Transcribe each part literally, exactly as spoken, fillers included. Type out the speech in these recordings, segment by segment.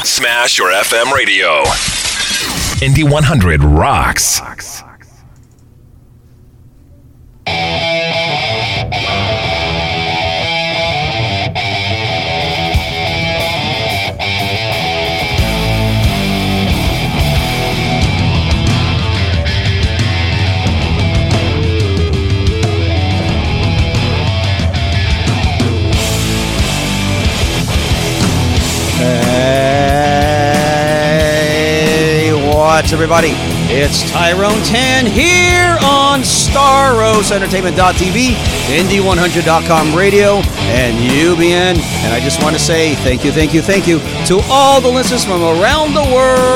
Smash your F M radio. Indie one hundred rocks. Hey, what's everybody? It's Tyrone Tan here on Staros Entertainment dot T V, Indie one hundred dot com radio, and U B N. And I just want to say thank you, thank you, thank you to all the listeners from around the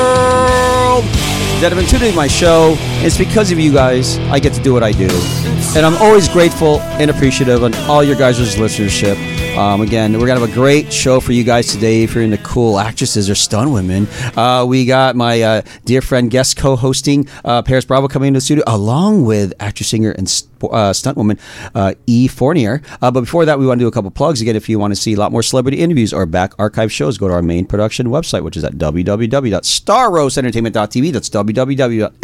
world that have been tuning to my show. It's because of you guys I get to do what I do. And I'm always grateful and appreciative of all your guys' listenership. Um, again, we're going to have a great show for you guys today if you're into cool actresses or stunt women. Uh, we got my uh, dear friend guest co-hosting, uh, Paris Bravo, coming into the studio, along with actress, singer, and uh, stunt woman, uh, E. Fournier. Uh, but before that, we want to do a couple plugs. Again, if you want to see a lot more celebrity interviews or back archive shows, go to our main production website, which is at w w w dot staros entertainment dot t v. That's w w w dot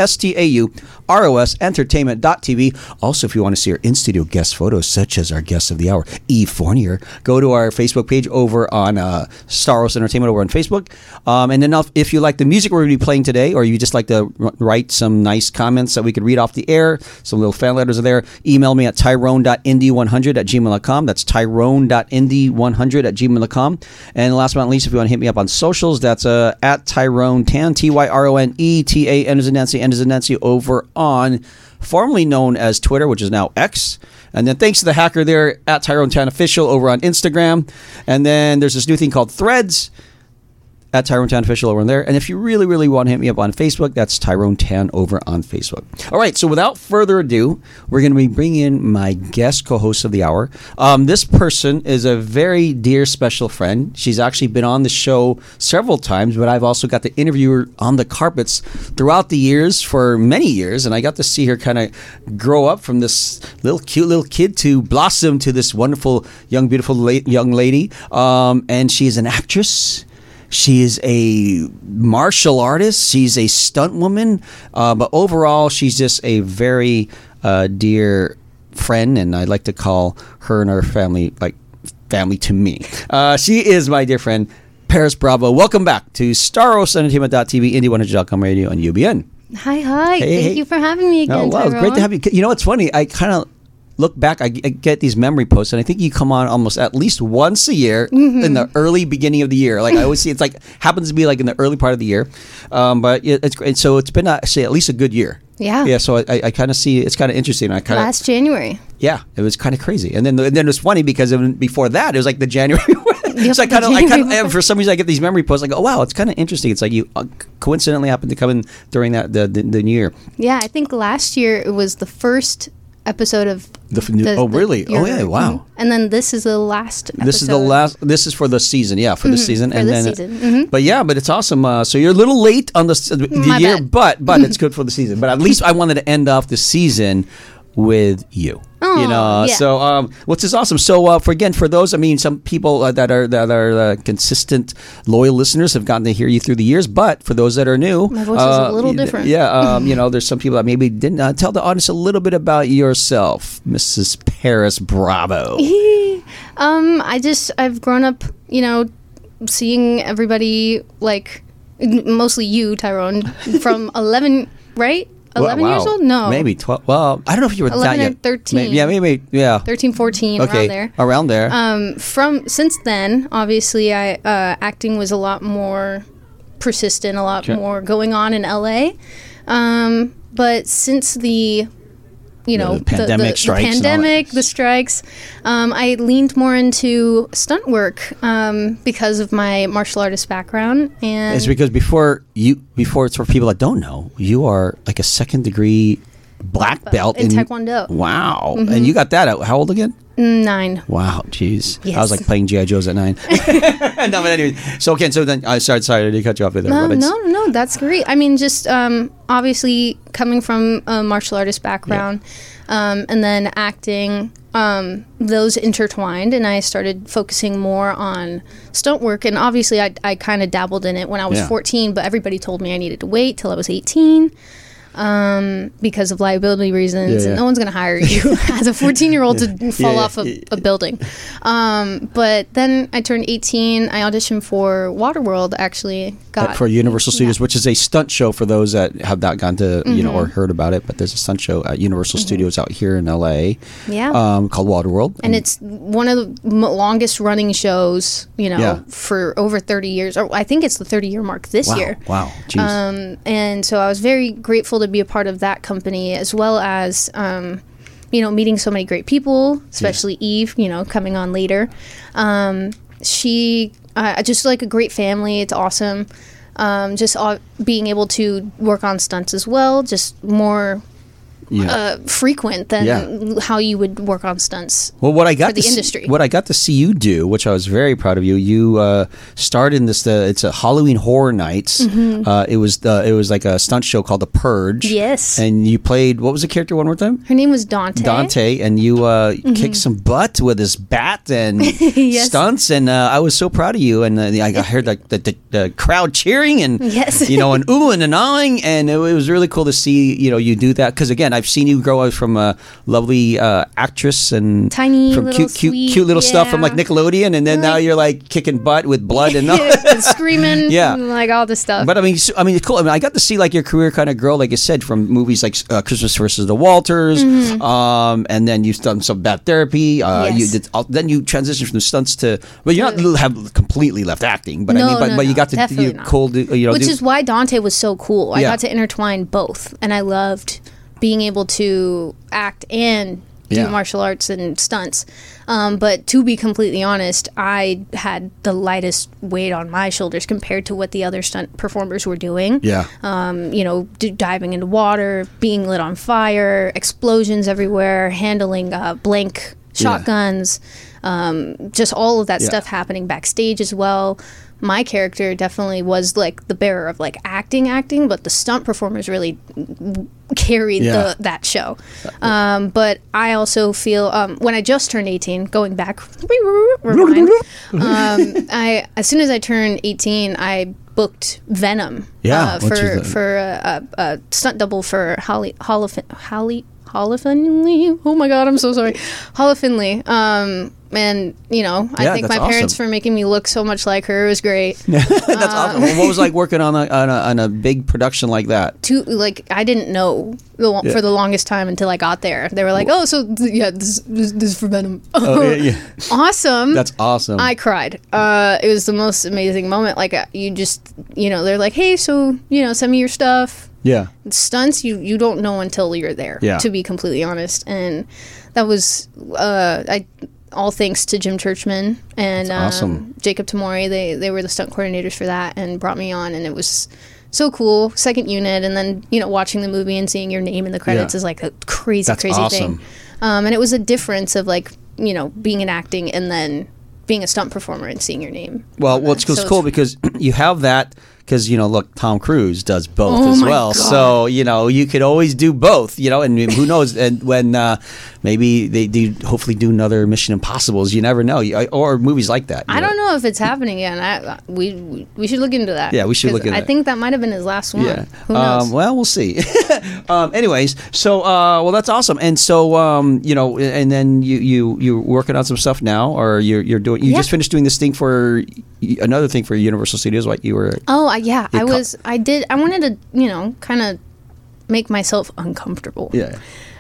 staros entertainment dot t v. Also, if you want to see our in-studio guest photos, such as our guest of the hour, E. Fournier, go to our Facebook page over on uh, Staros Entertainment over on Facebook. Um, and then if, if you like the music we're going to be playing today, or you just like to r- write some nice comments that we could read off the air, some little fan letters are there, email me at tyrone dot indie one hundred at gmail dot com. That's tyrone dot indie one hundred at gmail dot com. And last but not least, if you want to hit me up on socials, that's uh, at Tyrone Tan, T Y R O N E T A N as in Nancy, N as in Nancy, over on formerly known as Twitter, which is now X. And then thanks to the hacker there at Tyrone Tan Official over on Instagram. And then there's this new thing called Threads at Tyrone Tan Official over on there. And if you really, really want to hit me up on Facebook, that's Tyrone Tan over on Facebook. All right, so without further ado, we're going to be bringing in my guest co-host of the hour. Um, this person is a very dear, special friend. She's actually been on the show several times, but I've also got to interview her on the carpets throughout the years for many years, and I got to see her kind of grow up from this little cute little kid to blossom to this wonderful, young, beautiful la- young lady. Um, and she is an actress. She is a martial artist. She's a stunt woman. Uh, but overall, she's just a very uh, dear friend, and I like to call her and her family like family to me. Uh, she is my dear friend, Paris Bravo. Welcome back to Staros Entertainment dot T V, Indie one hundred dot com radio, and U B N. Hi, hi. Hey, Thank hey. you for having me again, Oh, wow, it's Tyrone. great to have you. You know what's funny? I kind of look back, I, I get these memory posts, and I think you come on almost at least once a year Mm-hmm. in the early beginning of the year. Like I always see, it's like happens to be like in the early part of the year. Um, but it, it's great. So it's been actually at least a good year. Yeah. Yeah. So I, I kind of see it's kind of interesting. I kind of Last January. yeah, it was kind of crazy. And then and then it was funny because it, before that it was like the January. It's like the kind of, I kind January of, for some reason I get these memory posts. Like, oh wow, it's kind of interesting. It's like you uh, coincidentally happened to come in during that the the, the new year. Yeah, I think last year it was the first episode of The f- new- oh, really? Oh, yeah, wow. Mhm. And then this is the last episode. This is the last. This is for the season, yeah, for the season, for and this then. season. Mhm. But yeah, but it's awesome. Uh, so you're a little late on the, s- the My year, bad. but but it's good for the season. But at least I wanted to end off the season with you. Oh, you know, yeah. so um, which is awesome. So uh, for again, for those, I mean, some people uh, that are that are uh, consistent, loyal listeners have gotten to hear you through the years. But for those that are new, My voice is uh, a little y- different. Yeah, um, you know, there's some people that maybe didn't uh, tell the audience a little bit about yourself, Missus Paris Bravo. um, I just I've grown up, you know, seeing everybody like mostly you, Tyrone, from eleven, right? eleven Wow. years old? No. Maybe twelve. Well, I don't know if you were eleven that or young. thirteen. Maybe, yeah, maybe. Yeah. thirteen, fourteen, Okay. around there. Around there. Um, from since then, obviously, I uh, acting was a lot more persistent, a lot Sure. more going on in L A. Um, but since the, you know, The pandemic strikes and all that. pandemic, the strikes, um, I leaned more into stunt work um, because of my martial artist background. And It's because before you, before it's for people that don't know, you are like a second degrry black belt in Taekwondo. Wow, and you got that at how old again? nine. Wow, jeez. I Yes. was like playing G I Joes at nine. No, but anyway, so okay, so then I started. Sorry, I did cut you off there. No, but it's- no, no, that's great. I mean, just um, obviously coming from a martial artist background, um, and then acting. um, those intertwined, and I started focusing more on stunt work. And obviously, I, I kind of dabbled in it when I was Yeah. fourteen, but everybody told me I needed to wait till I was eighteen. Um, because of liability reasons, Yeah, yeah. and no one's going to hire you as a fourteen-year-old to fall Yeah, off a, yeah. a building. Um, but then I turned eighteen. I auditioned for Waterworld. Actually, got for Universal Studios, which is a stunt show for those that have not gone to, you know, Mm-hmm. or heard about it. But there's a stunt show at Universal Studios out here in L A, Yeah. um, called Waterworld. and it's one of the m- longest running shows, you know, Yeah. for over thirty years. Or I think it's the thirty year mark this wow, year. wow, jeez. Um, and so I was very grateful to be a part of that company, as well as, um, you know, meeting so many great people, especially Eve, you know, coming on later. Um, she, uh, just like a great family. It's awesome. Um, just all, being able to work on stunts as well, just more yeah. uh, frequent than Yeah. how you would work on stunts. Well, what I got for the to see, industry. what I got to see you do, which I was very proud of you. You uh, starred in this. Uh, it's a Halloween Horror Nights. Uh, it was the. It was like a stunt show called The Purge. Mm-hmm. Yes. And you played. What was the character one more time? Her name was Dante. Dante, and you uh, kicked some butt with his bat and Yes. stunts, and uh, I was so proud of you. And uh, I I heard like the, the, the crowd cheering and Yes. you know, and oohing and ahhing, and it, was really cool to see you know you do that because again, I've seen you grow up from a lovely uh, actress and Tiny from little cute, cute, sweet, cute little stuff from like yeah. Nickelodeon, and then now Like- you're like kicking butt with blood and. and screaming, Yeah. and like all this stuff. But I mean, so- I mean, it's cool. I mean, I got to see like your career kind of grow, like I said, from movies like uh, Christmas versus the Walters, um, and then you've done some bad therapy. Uh, Mm-hmm. Yes. You did. Uh, then you transitioned from stunts to. Well, you're not l- have completely left acting, but I No, mean, but, no, but you no, got to definitely you not. cold, you know, Which do- is why Dante was so cool. I Yeah. got to intertwine both, and I loved being able to act and do Yeah. martial arts and stunts. Um, but to be completely honest, I had the lightest weight on my shoulders compared to what the other stunt performers were doing. yeah. Um, you know, d- diving into water, being lit on fire, explosions everywhere, handling uh, blank shotguns, um, just all of that Yeah. stuff happening backstage as well. My character definitely was like the bearer of like acting, acting, but the stunt performers really carried Yeah. the, that show. Um, but I also feel um, when I just turned eighteen, going back, rewind, um, I as soon as I turned eighteen, I booked Venom. Yeah, uh, which for is the- for a, a, a stunt double for Holly Holly Holly Holly Finley. Oh my God, I'm so sorry, Holly Finley. Um, and you know, I Yeah, thank that's my parents awesome. for making me look so much like her. It was great. That's awesome. Well, what was it like working on a, on a on a big production like that? To like, I didn't know the, lo- Yeah. for the longest time until I got there. They were like, "Oh, so th- yeah, this, this, this is for Venom." Oh, yeah, yeah. Awesome. That's awesome. I cried. Uh, it was the most amazing moment. Like uh, you just, you know, they're like, "Hey, so you know, send me your stuff." yeah. Stunts, you you don't know until you're there. Yeah. To be completely honest, and that was uh, I. all thanks to Jim Churchman and um, That's awesome. Jacob Tamori. They they were the stunt coordinators for that and brought me on, and it was so cool. Second unit, and then you know watching the movie and seeing your name in the credits Yeah. is like a crazy That's crazy awesome. thing. Um, and it was a difference of like you know being in acting and then being a stunt performer and seeing your name. Well, on well, it's, there. it's So cool because you have that because you know, look, Tom Cruise does both Oh as my well. God. So you know, you could always do both. You know, and who knows? And when uh, maybe they do, hopefully do another Mission Impossibles. You never know, You- or movies like that. I don't know if it's happening again. I, we, we we should look into that. Yeah, we should 'Cause look into I that. think that might have been his last one. Yeah. Who knows? Um, well, we'll see. um, anyways, so uh, well, that's awesome. And so um, you know, and then you you you're working on some stuff now, or you're you're doing. You Yeah. just finished doing this thing for another thing for Universal Studios. What you were? Oh, I, yeah. You I co- was. I did. I wanted to, you know, kind of make myself uncomfortable. Yeah.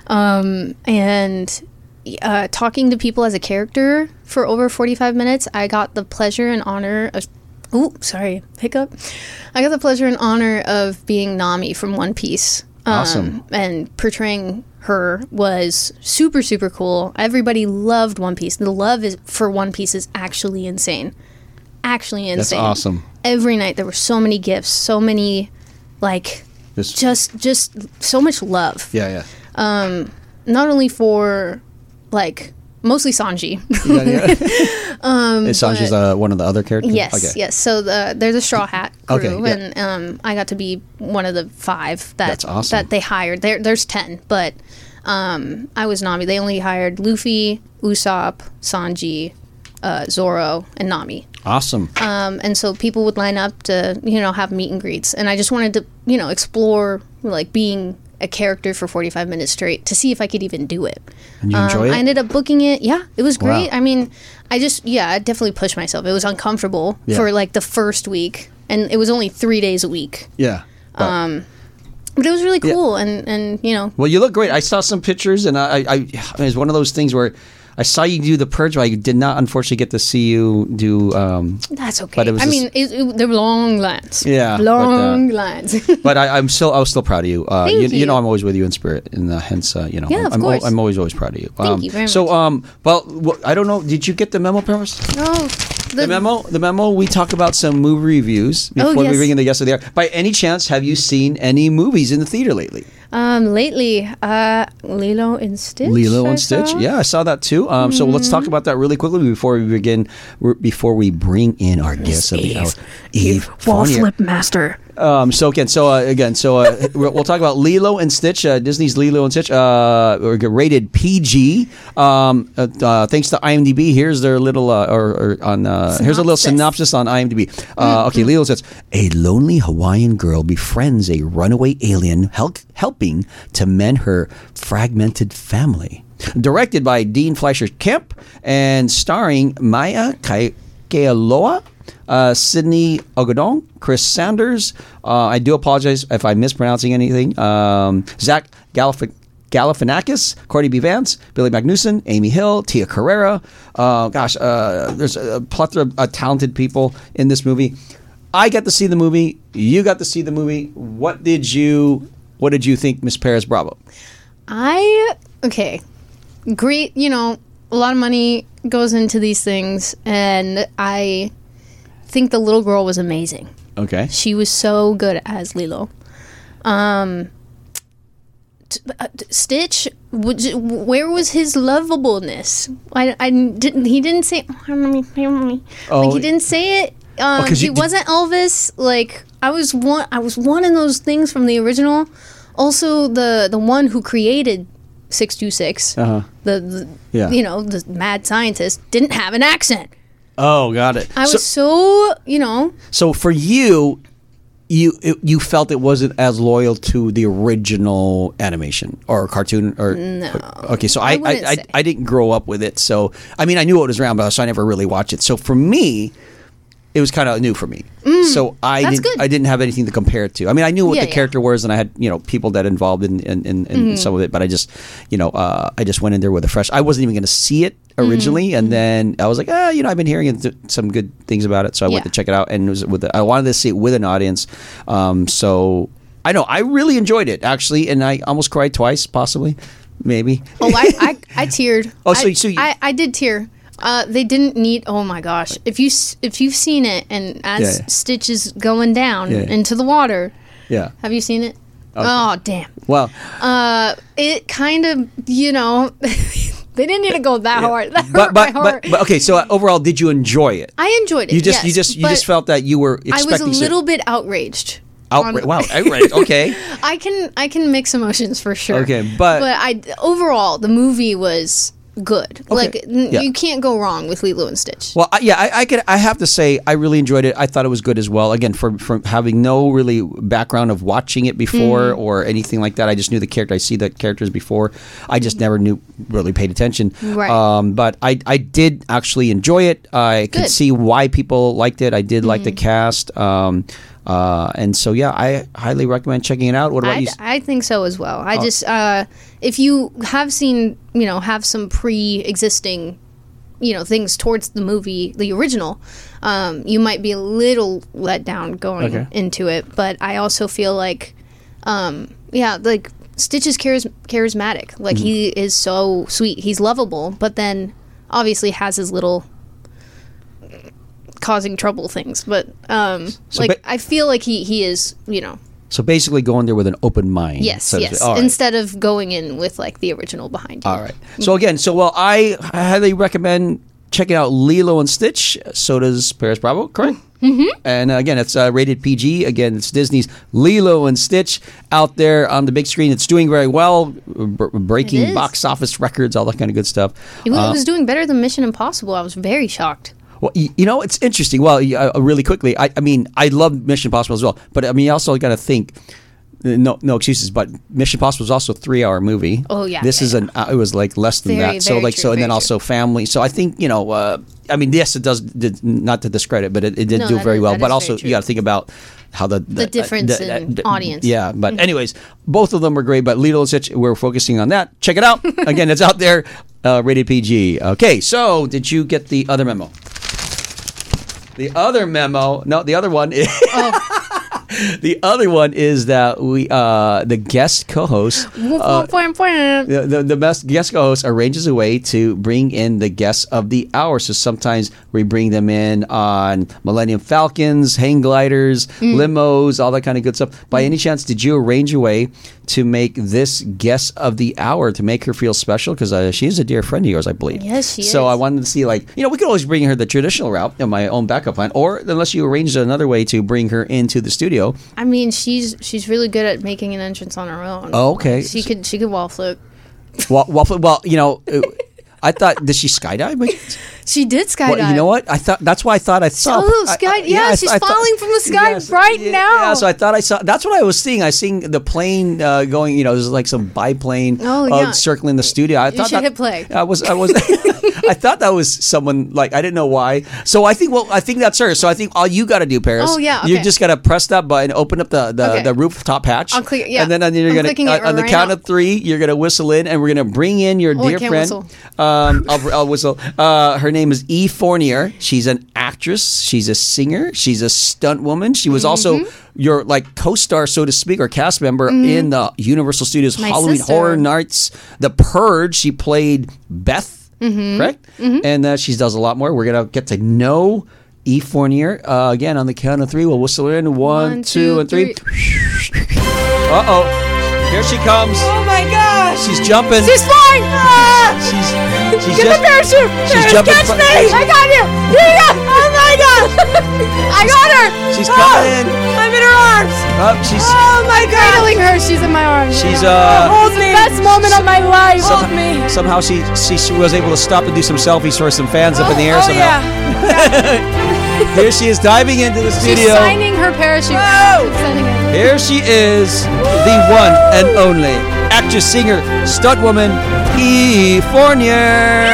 Um, and uh, talking to people as a character for over forty-five minutes, I got the pleasure and honor of. Oh, sorry, hiccup. I got the pleasure and honor of being Nami from One Piece. Um, Awesome. And portraying her was super, super cool. Everybody loved One Piece. The love is for One Piece is actually insane. Actually insane. That's awesome. Every night there were so many gifts, so many, like, Just, just, just so much love. yeah, yeah. Um, not only for, like, mostly Sanji. yeah, yeah. um, Is Sanji's uh, one of the other characters? Yes, Okay. yes. So the there's a Straw Hat crew, Okay, yeah. and um, I got to be one of the five that That's awesome. that they hired. There, there's ten, but um, I was Nami. They only hired Luffy, Usopp, Sanji, uh, Zoro, and Nami. Awesome. Um, and so people would line up to, you know, have meet and greets. And I just wanted to, you know, explore, like, being a character for forty-five minutes straight to see if I could even do it. And you enjoy um, it? I ended up booking it. Yeah, it was great. Wow. I mean, I just, yeah, I definitely pushed myself. It was uncomfortable Yeah. for, like, the first week. And it was only three days a week. Yeah. But, Um, but it was really cool. And, and, you know, well, you look great. I saw some pictures, and I, I, I it was one of those things where I saw you do the purge, but I did not, unfortunately, get to see you do. Um, that's okay. But it was I just- mean, it, it, they were long lines. Yeah, but, Long uh, lines. but I, I'm still, I was still proud of you. Uh, Thank you, you you. know, I'm always with you in spirit, and uh, hence, uh, you know, Yeah, of I'm, course. I'm always, always proud of you. Thank um, you very So, much. um, well, wh- I don't know. Did you get the memo, Paris? No. The memo, the memo. We talk about some movie reviews before Oh, yes. we bring in the guest of the hour. By any chance, have you seen any movies in the theater lately? Um, lately, uh, Lilo and Stitch. Lilo I and Stitch. saw. Yeah, I saw that too. Um, So let's talk about that really quickly before we begin. Before we bring in our guest of the hour, Eve Fournier. master. Um, so again, so uh, again, so uh, we'll we'll talk about Lilo and Stitch. Uh, Disney's Lilo and Stitch, uh, rated P G. Um, uh, uh, thanks to IMDb. Here's their little, uh, or, or on. Uh, here's a little synopsis on IMDb. Uh, okay, Lilo says a lonely Hawaiian girl befriends a runaway alien, help, helping to mend her fragmented family. Directed by Dean Fleischer Kemp and starring Maya Kai- Kealoha. Uh, Sydney Ogodong, Chris Sanders. Uh, I do apologize if I'm mispronouncing anything. Um, Zach Galif- Galifianakis, Cordy B. Vance, Billy Magnuson, Amy Hill, Tia Carrera. Uh, gosh, uh, there's a plethora of uh, talented people in this movie. I got to see the movie. You got to see the movie. What did you? What did you think, Miss Perez Bravo? I okay, great. You know, a lot of money goes into these things, and I think the little girl was amazing. Okay. She was so good as Lilo. Um, t- uh, t- Stitch, would you- where was his lovableness? I, I didn't. He didn't say. Oh, like he didn't say it. Um, 'cause he you did- wasn't Elvis. Like I was one. I was one of those things from the original. Also, the the one who created six two six, Uh-huh. the, the Yeah. you know the mad scientist, didn't have an accent. Oh, got it. I So- was so you know. So for you, you it, you felt it wasn't as loyal to the original animation or cartoon or No. Okay, so I I, wouldn't I, say. I didn't grow up with it, so I mean I knew it was around, but so I never really watched it. So for me, it was kind of new for me. so I that's didn't good. I didn't have anything to compare it to. I mean I knew what Yeah, the yeah. character was, and I had you know people that involved in in, in, in some of it, but I just you know uh, I just went in there with a fresh. I wasn't even going to see it originally, and then I was like, ah, you know, I've been hearing th- some good things about it, so I went Yeah. to check it out, and it was with the, I wanted to see it with an audience. Um, so I know I really enjoyed it actually, and I almost cried twice, possibly, maybe. Oh, I, I, I teared. Oh, so- I, so you- I, I did tear. Uh, they didn't need. Oh my gosh! If you s- if you've seen it, and as Yeah, yeah. Stitch is going down Yeah. into the water, Yeah. have you seen it? Oh damn! Well, Uh, it kind of you know they didn't need to go that hard. That but hurt but, my heart. but but okay. So uh, overall, did you enjoy it? I enjoyed it. You just yes, you just you but just felt that you were I expecting was a some- little bit outraged. outra- on- wow, outraged. Okay. I can I can mix emotions for sure. Okay, but- but I overall the movie was good. Like n- yeah. you can't go wrong with Lilo and Stitch. Well, I, yeah, I, I could. I have to say, I really enjoyed it. I thought it was good as well. Again, from from having no really background of watching it before Mm. or anything like that, I just knew the character. I see the characters before. I just never knew really paid attention. Right. Um, but I I did actually enjoy it. I could Good. see why people liked it. I did like the Mm. cast. Um, uh, and so yeah, I highly recommend checking it out. What about I, you? I think so as well. Oh. I just uh, if you have seen you know have some pre-existing you know things towards the movie, the original, um, you might be a little let down going Okay. into it. But I also feel like um, yeah, like Stitch is charis- charismatic. Like Mm-hmm. he is so sweet. He's lovable, but then obviously has his little causing trouble things. But um, So like ba- I feel like he he is you know. So basically, going there with an open mind. Yes, so to yes. say. All right. Instead of going in with like the original behind you. All right. So again, so well, I highly recommend checking out Lilo and Stitch. So does Paris Bravo, correct? Mm-hmm. And uh, again, it's uh, rated P G. Again, it's Disney's Lilo and Stitch out there on the big screen. It's doing very well, b- breaking box office records, all that kind of good stuff. It was, Uh, it was doing better than Mission Impossible. I was very shocked. Well, you, you know, it's interesting. Well, uh, really quickly, I, I mean, I love Mission Impossible as well, but I mean, you also got to think. No, no excuses. But Mission Impossible was also a three-hour movie. Oh yeah. This yeah, is yeah. an. Uh, it was like less than Very, that. So very like true, so, and then very also family. So I think you know. Uh, I mean, yes, it does. Did, not to discredit, but it, it did No, do that very is- well. that But is also, very true. you got to think about how the The difference in audience. Yeah, but anyways, both of them were great. But Lilo and Stitch, we're focusing on that. Check it out. Again, it's out there, uh, rated P G. Okay, so did you get the other memo? The other memo. No, the other one is. The other one is that we, uh, the guest co-host, uh, the, the, the best guest co-host arranges a way to bring in the guests of the hour. So sometimes we bring them in on Millennium Falcons, hang gliders, limos, all that kind of good stuff. By any chance, did you arrange a way to make this guest of the hour, to make her feel special? Because uh, she's a dear friend of yours, I believe. Yes, she So is. I wanted to see, like, you know, we could always bring her the traditional route in my own backup plan, or unless you arranged another way to bring her into the studio. I mean, she's she's really good at making an entrance on her own. Oh, okay. She could she could wall flip. Well, well, well, you know, uh, I thought, did she skydive? By chance? She did skydive. Well, you know what? I thought that's why I thought I saw. Oh, I- sky- I- yeah, I- she's I thought- falling from the sky Yes, right yeah, now. Yeah, so I thought I saw. That's what I was seeing. I was seeing the plane uh, going. You know, there's like some biplane Oh, uh, yeah. circling the studio. I You thought should that, hit play. I was. I was. I thought that was someone. Like, I didn't know why. So I think. Well, I think that's her. So I think all you got to do, Paris. Oh, yeah, You okay. just got to press that button, open up the the, Okay. the rooftop hatch. I'll click- yeah. And then, and then you're I'm gonna clicking uh, it on the right count now. of three, you're gonna whistle in, and we're gonna bring in your Oh, I dear can't friend. whistle. Um, I'll, I'll whistle. Uh, her name is E. Fournier. She's an actress. She's a singer. She's a stunt woman. She was also Mm-hmm. your like co-star, so to speak, or cast member in the Universal Studios My Halloween sister. Horror Nights, The Purge. She played Beth, Mm-hmm. correct? And uh, she does a lot more. We're gonna get to know E. Fournier uh, again on the count of three. We'll whistle her in. One, One, two, two, and three. Uh oh, here she comes. Oh my gosh! She's jumping. She's flying! Ah! She's she's Get just the parachute! she's Paris, jumping catch fr- me! I got you! Yeah! Oh my gosh! I got her! she's Oh, coming in. I'm in her arms! Oh, she's Oh my god! Cradling her, she's in my arms. she's uh Hold me! Best moment of my life! some- Hold me! somehow she, she she was able to stop and do some selfies for some fans up in the air oh, somehow. Here she is diving into the She's studio. signing her parachute. Whoa! She's signing it. Here she is, the one and only actress, singer, stunt woman, E. Fournier.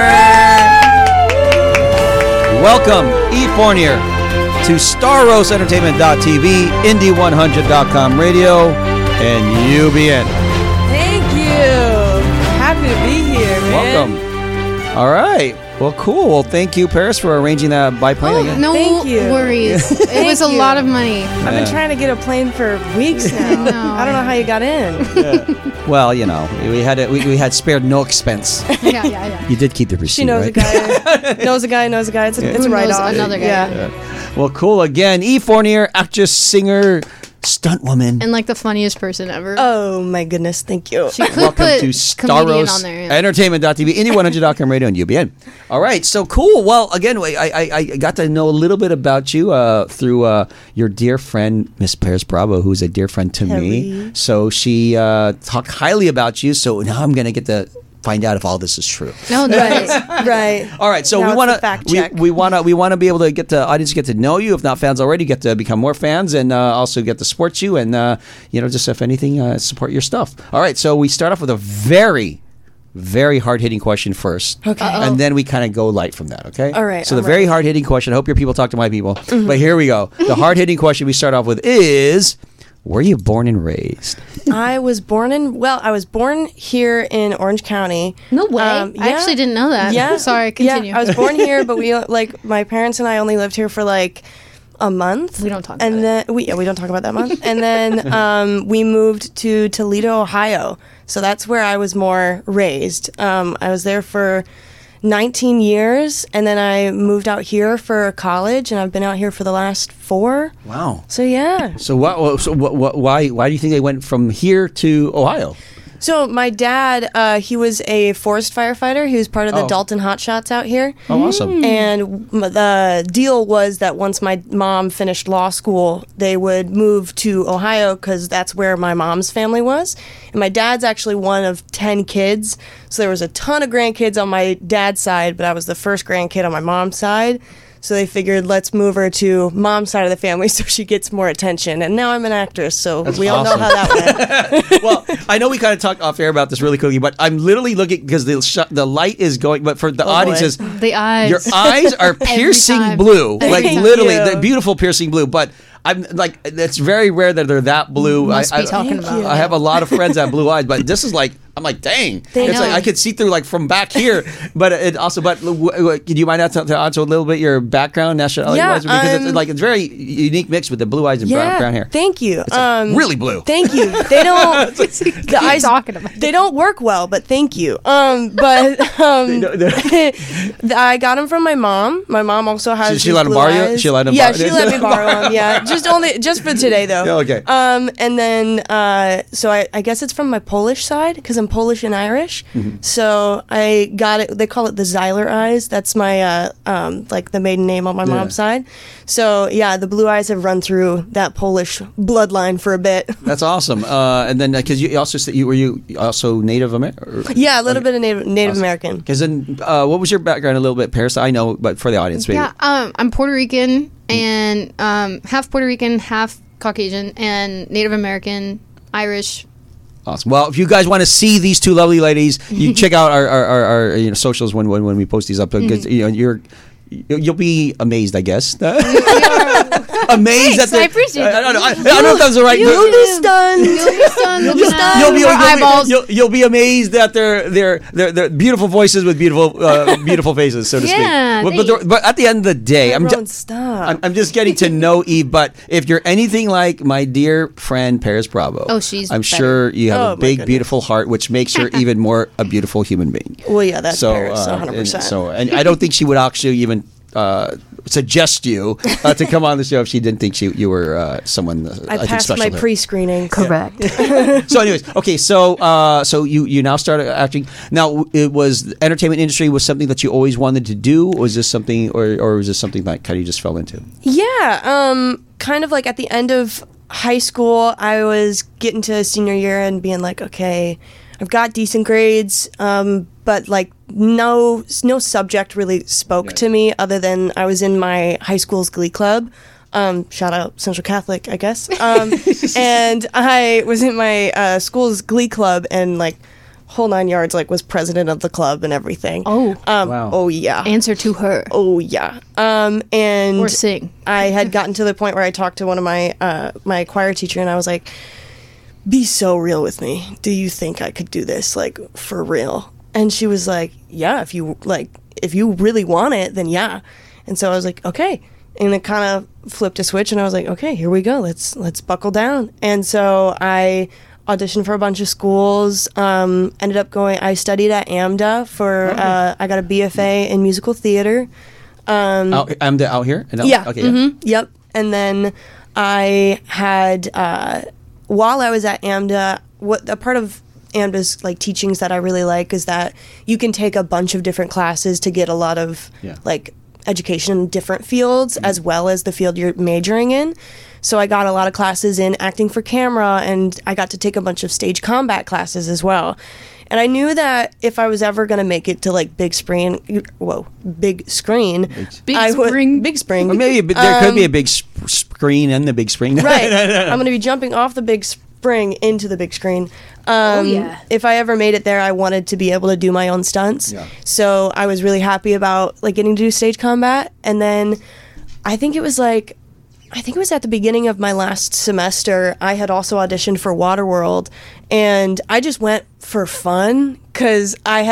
Welcome, E. Fournier, to Starros Entertainment dot T V, Indie one hundred dot com radio, and U B N. Thank you. Happy to be here, man. Welcome. All right. Well, cool. Well, thank you, Paris, for arranging that biplane Oh, again. no Thank you. worries. It Thank was a you. lot of money. I've been trying to get a plane for weeks now. I know. I don't know how you got in. Well, you know, we had it, we, we had spared no expense. Yeah, yeah, yeah. You did keep the receipt, She knows right? a guy. knows a guy. Knows a guy. It's a, it's a Who right knows off. another guy? Yeah. Well, cool. Again, E. Fournier, actress, singer, stunt woman. And like the funniest person ever. Oh my goodness. Thank you. She could Welcome put to comedian on Starros there. Yeah. Entertainment dot T V, Indie one hundred dot com radio, and U B N. All right, so cool. Well, again, I, I, I got to know a little bit about you uh, through uh, your dear friend, Miss Paris Bravo, who's a dear friend to me. Terry. So she uh, talked highly about you, so now I'm going to get to find out if all this is true. No, no. Right. Right. All right, so Now we it's want the to fact we, check. we want to we want to be able to get the audience to get to know you. If not fans already, get to become more fans, and uh, also get to support you, and uh, you know, just if anything, uh, support your stuff. All right, so we start off with a very, very hard hitting question first, Okay. and then we kind of go light from that. Okay. All right, So the I'm very ready. hard hitting question. I hope your people talk to my people, Mm-hmm. but here we go. The hard hitting question we start off with is: were you born and raised? I was born in. Well, I was born here in Orange County. No way. Um, I yeah. actually didn't know that. Yeah. Sorry, continue. Yeah, I was born here, but we like my parents and I only lived here for like a month. We don't talk and about then we yeah, we don't talk about that month. And then um, we moved to Toledo, Ohio. So that's where I was more raised. Um, I was there for nineteen years, and then I moved out here for college, and I've been out here for the last four. Wow. So yeah. So what? So what, what? Why? Why do you think they went from here to Ohio? So my dad, uh, he was a forest firefighter. He was part of the Oh. Dalton Hotshots out here. Oh, awesome. And m- the deal was that once my mom finished law school, they would move to Ohio because that's where my mom's family was. And my dad's actually one of ten kids. So there was a ton of grandkids on my dad's side, but I was the first grandkid on my mom's side. So they figured, let's move her to mom's side of the family so she gets more attention. And now I'm an actress, so That's we all awesome. know how that went. Well, I know we kind of talked off air about this really quickly, but I'm literally looking because the sh- the light is going. But for the Oh, audiences, boy. The eyes. your eyes are piercing time. blue, like Thank literally, you. they're beautiful piercing blue. But I'm like, it's very rare that they're that blue. Must I, be I, talking Thank about. you. I have a lot of friends that have blue eyes, but this is like, I'm like, dang, Thank it's like you. I could see through like from back here. But it also, but w- w- could you mind out to, to also a little bit your background, nationality Yeah, wise, because it's um, like it's very unique mix with the blue eyes and brown, brown hair. Thank you. It's like Um, really blue. Thank you. They don't. the eyes talking about? They don't work well, but thank you. Um, but um, the- I got them from my mom. My mom also has. She- she these let 'em blue borrow you? eyes. She let 'em Yeah, borrow- she let me borrow them. Yeah, just only just for today though. Yeah, okay. Um, and then uh, so I, I guess it's from my Polish side because I'm Polish and Irish. Mm-hmm. So I got it. They call it the Zeiler eyes. That's my uh, um, like the maiden name on my Yeah. mom's side. So yeah, the blue eyes have run through that Polish bloodline for a bit. That's awesome. Uh, and then because you also said you were you also Native American. Yeah, a little bit of Native, Native American. Because then, uh, what was your background a little bit, Paris? I know, but for the audience, maybe. Yeah, um, I'm Puerto Rican and um, half Puerto Rican, half Caucasian, and Native American, Irish. Awesome. Well, if you guys want to see these two lovely ladies, you check out our, our, our, our you know socials when, when when we post these up. Because you know you're you'll be amazed, I guess. Amazed Thanks, that they- I appreciate I, I don't know. I, it. I don't know if that's the right. You- word. You'll be stunned. You'll be stunned looking at You'll be, our you'll, be, eyeballs. you'll, you'll be amazed at their their their, their beautiful voices with beautiful uh, beautiful faces, so to Yeah, speak. But, but, thanks. they're- but at the end of the day, I'm Tyrone, just stop. I'm, I'm just getting to know Eve. But if you're anything like my dear friend Paris Bravo, Oh, she's I'm better. sure you have Oh, a my big, goodness. beautiful heart, which makes her even more a beautiful human being. Well, yeah, that's Paris, uh, one hundred and percent. so, and I don't think she would actually even uh, suggest you uh, to come on the show if she didn't think she, you were uh, someone. Uh, I think passed special my to her. pre-screening. Correct. So, anyways, okay, so uh, so you you now started acting. Now, it was the entertainment industry was something that you always wanted to do. Or was this something, or or was this something that kind of you just fell into? Yeah, um, kind of like at the end of high school, I was getting to senior year and being like, okay, I've got decent grades, um, but like no no subject really spoke Right. to me other than I was in my high school's glee club. Um, shout out Central Catholic, I guess. Um, and I was in my uh, school's glee club and like whole nine yards, like was president of the club and everything. Oh. um, Wow. oh yeah. Answer to her. Oh yeah. Um, and Or sing. I had gotten to the point where I talked to one of my uh, my choir teacher, and I was like, "Be so real with me. Do you think I could do this, like for real?" And she was like, "Yeah, if you like, if you really want it, then yeah." And so I was like, "Okay." And it kind of flipped a switch, and I was like, "Okay, here we go. Let's let's buckle down." And so I auditioned for a bunch of schools. Um, ended up going. I studied at AMDA for. Uh, I got a B F A in musical theater. Um, Out, I'm the, out here. In L- yeah. Okay. mhm, Yep. And then I had uh, while I was at AMDA, what a part of AMDA's like teachings that I really like is that you can take a bunch of different classes to get a lot of Yeah. like education in different fields as well as the field you're majoring in. So I got a lot of classes in acting for camera, and I got to take a bunch of stage combat classes as well. And I knew that if I was ever going to make it to like big screen, whoa, big screen, Big I would- spring. big spring, Or maybe a bit- there could be a Um, big sp- screen and the big screen. right. I'm going to be jumping off the big spring into the big screen. Um, Oh, yeah. If I ever made it there, I wanted to be able to do my own stunts. Yeah. So I was really happy about like getting to do stage combat. And then I think it was like, I think it was at the beginning of my last semester, I had also auditioned for Waterworld, and I just went for fun because I had like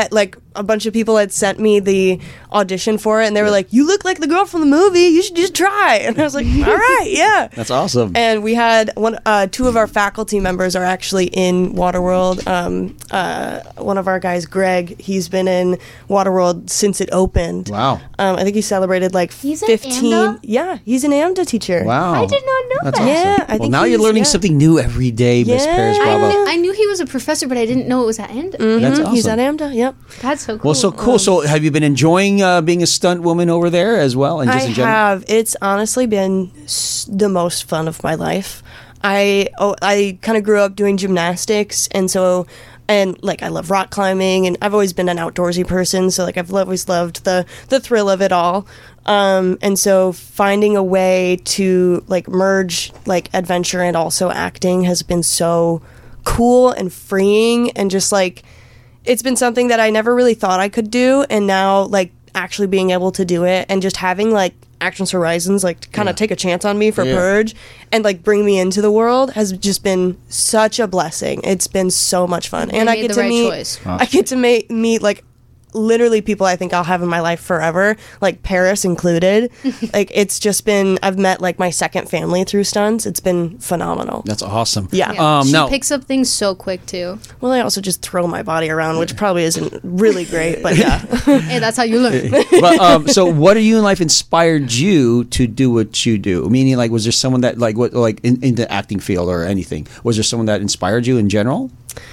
a bunch of people had sent me the audition for it, and they were like, "You look like the girl from the movie. You should just try." And I was like, "All right, yeah." That's awesome. And we had one, uh, two of our faculty members are actually in Waterworld. Um, uh, one of our guys, Greg, he's been in Waterworld since it opened. Wow. Um, I think he celebrated like He's an fifteen. AMDA? Yeah, he's an AMDA teacher. Wow. I did not know That's that. awesome. Yeah, I well, think now you're he's- learning yeah. something new every day, Miss Yeah. Paris I, Bravo. kn- I knew he was a professor, but I didn't know it was at AMDA. That's Mhm, He's awesome. at AMDA. Yep. That's so cool. Well, so cool. Um, So, have you been enjoying uh, being a stunt woman over there as well, and just I in general? have. It's honestly been s- the most fun of my life. I oh, I kind of grew up doing gymnastics, and so and like I love rock climbing, and I've always been an outdoorsy person. So like I've always loved the the thrill of it all. Um, and so finding a way to like merge like adventure and also acting has been so cool and freeing, and just like it's been something that I never really thought I could do, and now like actually being able to do it, and just having like Actions Horizons like kind of take a chance on me for Yeah. Purge and like bring me into the world has just been such a blessing. It's been so much fun, and I made get the to right meet choice. I get to ma- meet like literally people I think I'll have in my life forever, like Paris included. Like it's just been I've met like my second family through stunts. It's been phenomenal. That's awesome. Yeah. Um, she now, picks up things so quick too. Well, I also just throw my body around, which probably isn't really great, but yeah. Hey, that's how you learn. but, um, so what are you in life inspired you to do what you do? Meaning, like, was there someone that like what like in, in the acting field or anything? Was there someone that inspired you in general?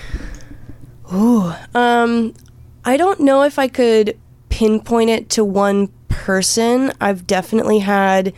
Um, I don't know if I could pinpoint it to one person. I've definitely had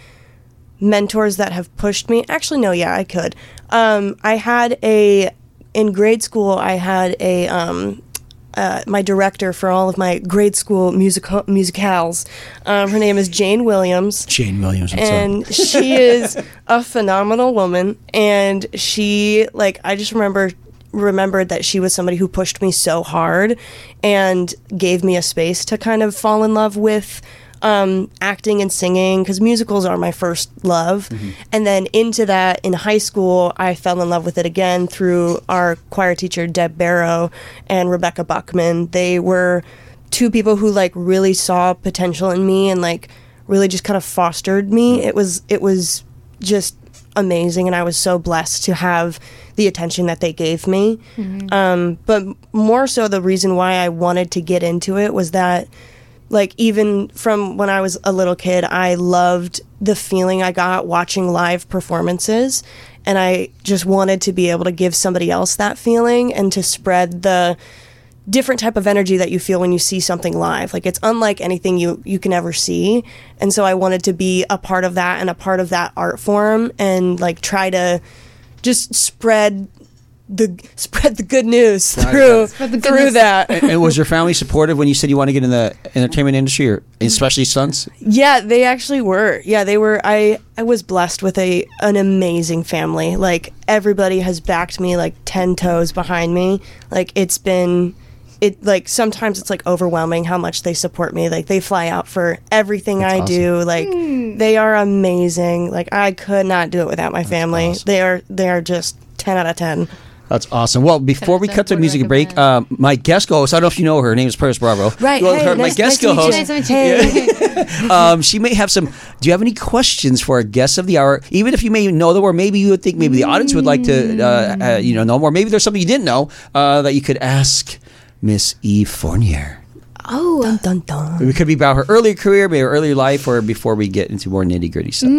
mentors that have pushed me. Actually, no, yeah, I could. Um, I had a in grade school. I had a um, uh, my director for all of my grade school musical musicals. Um, her name is Jane Williams. Jane Williams. What's And up? she is a phenomenal woman, and she like I just remember remembered that she was somebody who pushed me so hard and gave me a space to kind of fall in love with um, acting and singing, because musicals are my first love. And then into that in high school, I fell in love with it again through our choir teacher Deb Barrow and Rebecca Buckman. They were two people who like really saw potential in me and like really just kind of fostered me. It was it was just amazing, and I was so blessed to have the attention that they gave me. Um, but more so, the reason why I wanted to get into it was that, like, even from when I was a little kid, I loved the feeling I got watching live performances, and I just wanted to be able to give somebody else that feeling and to spread the different type of energy that you feel when you see something live. Like, it's unlike anything you you can ever see, and so I wanted to be a part of that and a part of that art form, and like try to just spread the spread the good news through Spread the through goodness. that. and, and was your family supportive when you said you want to get in the entertainment industry, or especially stunts? Yeah, they actually were. Yeah, they were. I I was blessed with a an amazing family. Like, everybody has backed me like ten toes behind me. Like, it's been it like sometimes it's like overwhelming how much they support me. Like, they fly out for everything That's I awesome. do. Like, they are amazing. Like, I could not do it without my family. awesome. They are they are just ten out of ten. That's awesome. Well, before we Can I cut to would music break, recommend- uh, my guest co-host, I don't know if you know her, her name is Paris Bravo. Right. Well, hey, her, my nice, guest nice to meet co-host, you. Nice to meet you. Hey. um, she may have some. Do you have any questions for our guests of the hour? Even if you may know them, or maybe you would think maybe the audience would like to, uh, uh, you know, know more. Maybe there's something you didn't know uh, that you could ask Miss Eve Fournier. Oh, Dun, dun, dun. It could be about her earlier career, maybe her earlier life, or before we get into more nitty gritty stuff.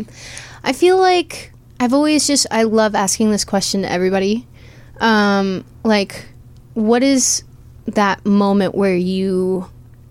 I feel like I've always just I love asking this question to everybody. Um, like, what is that moment where you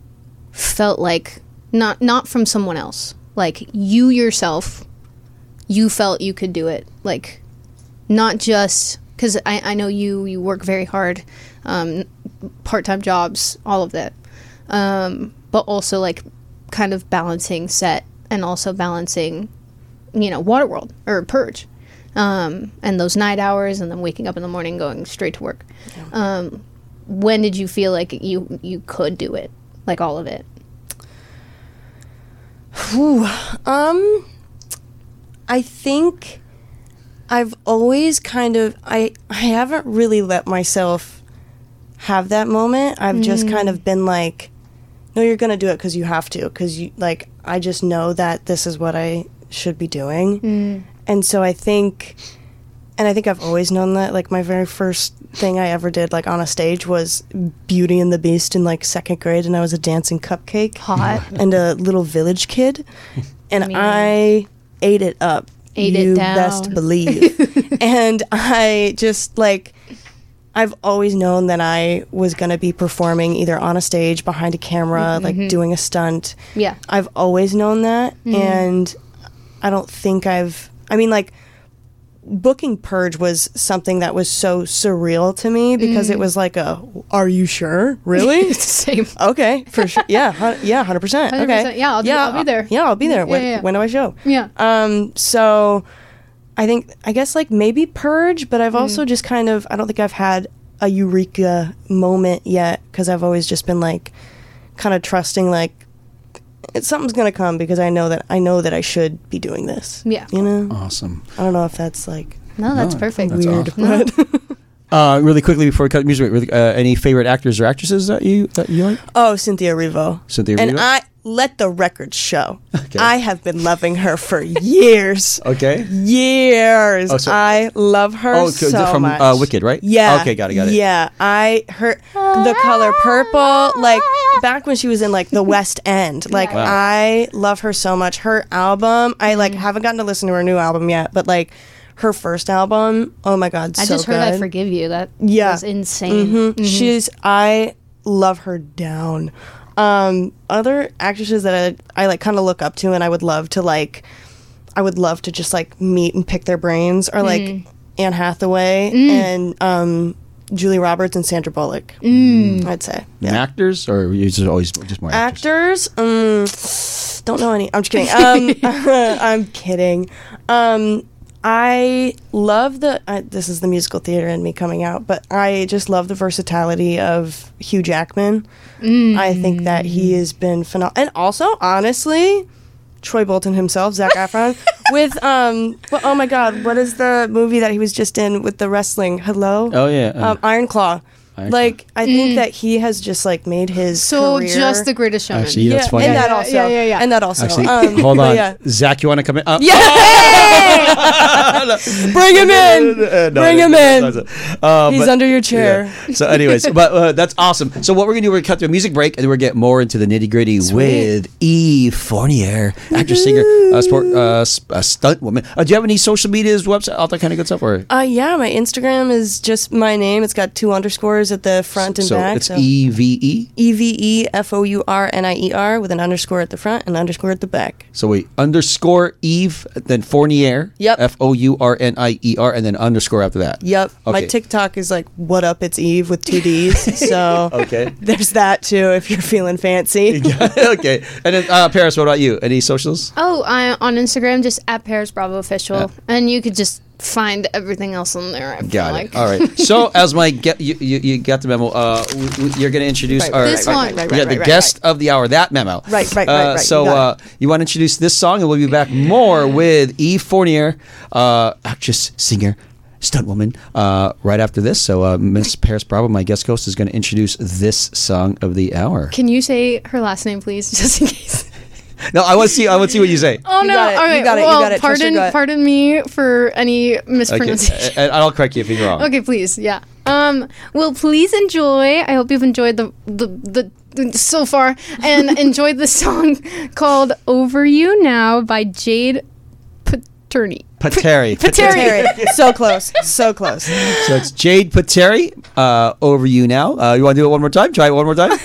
felt like not not from someone else, like you yourself, you felt you could do it, like not just because I, I know you you work very hard, um, part-time jobs, all of that, um, but also like kind of balancing set and also balancing, you know, Waterworld or Purge, um, and those night hours, and then waking up in the morning going straight to work. Um, when did you feel like you you could do it, like all of it? Whew. Um, I think I've always kind of I I haven't really let myself have that moment. I've just kind of been like, no, you're going to do it because you have to. Because, you like, I just know that this is what I should be doing. Mm. And so I think, and I think I've always known that. Like, my very first thing I ever did, like, on a stage was Beauty and the Beast in, like, second grade. And I was a dancing cupcake. Hot. And a little village kid. And I mean, I ate it up. Ate you it down. best believe. And I just, like... I've always known that I was going to be performing either on a stage, behind a camera, Mm-hmm. like doing a stunt. Yeah. I've always known that. Mm-hmm. And I don't think I've, I mean, like, booking Purge was something that was so surreal to me because Mm. it was like a, are you sure? Really? Same. Okay, for sure. Yeah, hun- yeah, one hundred percent. one hundred percent. Okay. Yeah, I'll do- I'll be there. Yeah, I'll be there. When, Yeah, yeah. when do I show? Yeah. Um, so I think, I guess, like, maybe Purge, but I've Mm. also just kind of, I don't think I've had a eureka moment yet because I've always just been, like, kind of trusting, like, it's something's going to come because I know that I know that I should be doing this. Yeah. You know? Awesome. I don't know if that's, like, No, that's No, perfect. that's weird. awesome. But Uh, really quickly before we cut music, really, uh, any favorite actors or actresses that you that you like? oh, Cynthia Erivo. Cynthia And Erivo? I, let the record show. Okay. I have been loving her for years. Okay. Years. Oh, so- I love her Oh, so so from much. uh, Wicked, right? Yeah. Okay, got it, got it. Yeah, I her the color purple, like back when she was in like the West End. Like Wow. I love her so much. Her album, I Mm-hmm. like haven't gotten to listen to her new album yet, but like her first album, oh my god, I so just heard I good. Forgive You. That Yeah. was insane. Mhm. She's I love her down. Um, other actresses that I, I like kind of look up to, and I would love to like, I would love to just like meet and pick their brains, are like Mm. Anne Hathaway and um, Julie Roberts and Sandra Bullock. Mm. I'd say And actors, or you just always just more actors? actors. Um, don't know any. I'm just kidding. Um, I'm kidding. Um, I love the. Uh, this is the musical theater in me coming out, but I just love the versatility of Hugh Jackman. I think that he has been phenomenal, and also honestly, Troy Bolton himself, Zac Efron, with um. Well, oh my God, what is the movie that he was just in with the wrestling? Hello. Oh yeah. uh, Um, Iron Claw. Iron like I think that he has just like made his So career. just The Greatest Showman. Actually, that's yeah, funny. and that Yeah, also, yeah, yeah, yeah. and that also. Actually, um, hold but on, yeah. Zach, you want to come in? Uh, Bring him in. Uh, no, Bring no, him no, in. no, no, no. Uh, He's but- under your chair. yeah. So, anyways, but uh, that's awesome. So, what we're gonna do, we're gonna cut to a music break, and then we're gonna get more into the nitty gritty with Eve Fournier, actress, singer, uh, sport, uh, s- uh, stunt woman. Uh, do you have any social medias, website, all that kind of good stuff? Or Uh, yeah, my Instagram is just my name. It's got two underscores at the front and so back. it's so E V E. E V E F O U R N I E R with an underscore at the front and underscore at the back. So wait, underscore Eve, then Fournier. Yep. F O U R N I E R, and then underscore after that. Yep. My Okay. TikTok is like, what up, it's Eve with two D's. So Okay. there's that too if you're feeling fancy. Okay. And then uh, Paris, what about you? Any socials? Oh, I, on Instagram, just at Paris Bravo Official. Yeah. And you could just find everything else on there, I feel Got like. it. All right. So as my get, you, you, you got the memo. Uh, w- w- you're going to introduce Right, our right, This right, one. right, right, we got right, the right, guest right. of the hour. That memo. Right, right, right, Uh, right. So You got uh, you want to introduce this song, and we'll be back more with Eve Fournier, uh, actress, singer, stunt woman. Uh, right after this. So uh, Miss Paris Bravo, my guest host, is going to introduce this song of the hour. Can you say her last name, please, just in case? No, I want to see. I want to see what you say. Oh You no! got it, you All right. got it, you well, got it. Trust your pardon, gut. pardon me for any Okay. mispronunciation. And I'll correct you if you're wrong. Okay, please, yeah. Um, well, please enjoy. I hope you've enjoyed the the, the so far and enjoyed the song called "Over You Now" by Jade Paterni. Pateri. Pateri. Terry. So close. So close. So it's Jade Pateri. Uh, over you now. Uh, you want to do it one more time? Try it one more time.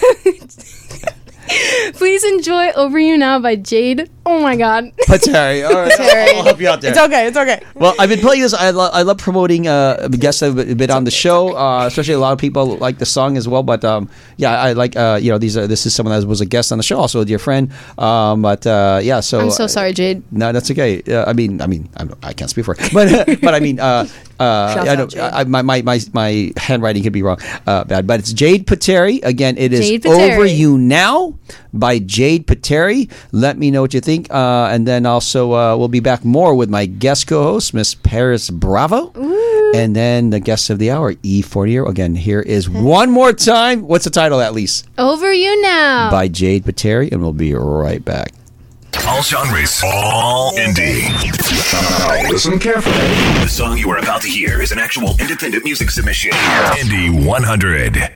Please enjoy "Over You Now" by Jade. Oh my God. Pateri. All right. Pateri. I'll help you out there. It's okay. It's okay. Well, I've been playing this. I, lo- I love promoting uh, guests that have been on the show. Uh, especially a lot of people like the song as well. But um, yeah, I like uh, you know these. Are, this is someone that was a guest on the show, also a dear friend. Um, but uh, yeah, so I'm so sorry, Jade. No, that's okay. Uh, I mean, I mean, I'm, I can't speak for her, but but I mean, uh, uh, Shouts I out, know Jade. I, my, my my my handwriting could be wrong, uh, bad, but it's Jade Pateri. Again, it is Jade Pateri. Over You Now by Jade Pateri. Let me know what you think, uh, and then also uh, we'll be back more with my guest co-host, Miss Paris Bravo. Ooh. And then the guest of the hour, E forty. Again, here is one more time. What's the title, at least? Over You Now. By Jade Pateri, and we'll be right back. All genres, all indie. Now listen carefully. The song you are about to hear is an actual independent music submission. Indie one hundred.